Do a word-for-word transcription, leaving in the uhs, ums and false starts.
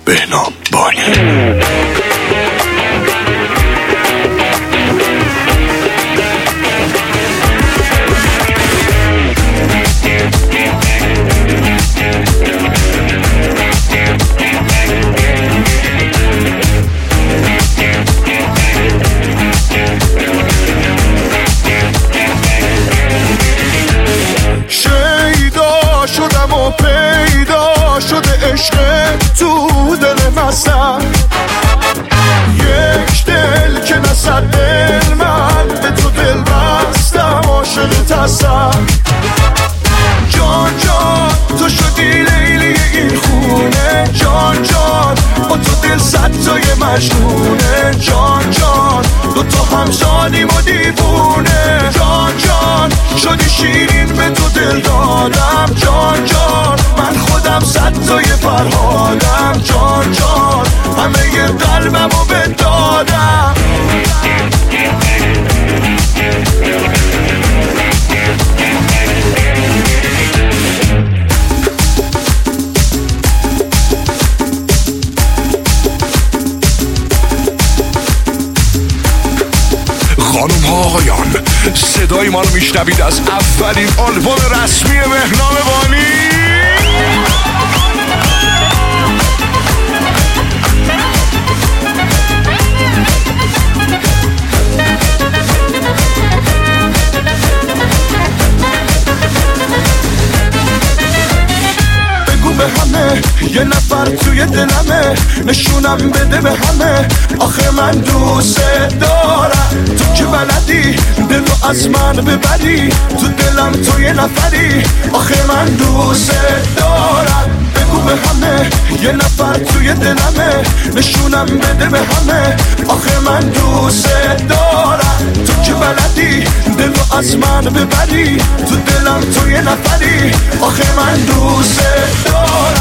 بهنام بانی. شیدا شدم و پیدا شده عشق تو دل مسن، یک دل که نصد دل من به تو دل بستم عاشق تصن. جان جان تو شدی لیلی این خونه، جان جان با تو دل صد تای مجنونه، جان جان دو تا همزادیم و دیوونه، جان جان شدی شیرین به تو دل دادم، جان جان من خودم صد تای فرهادم، جان جان همه ی قلبم رو بدادم. خانم ها آقایان، صدای ما رو میشنوید از اولین آلبوم رسمی بهنام بانی. به همه یه نفر توی دلمه، نشونم بده به همه آخه من دوست دارم. تو که بلدی دلو از من ببری، تو دلم تو یه نفری آخه من دوست دارم. بگو به همه یه نفر توی دلمه، نشونم بده به همه آخه من دوست دارم. تو که بلدی دلو از من ببری، تو دلم تو یه نفری آخه من دوست دارم.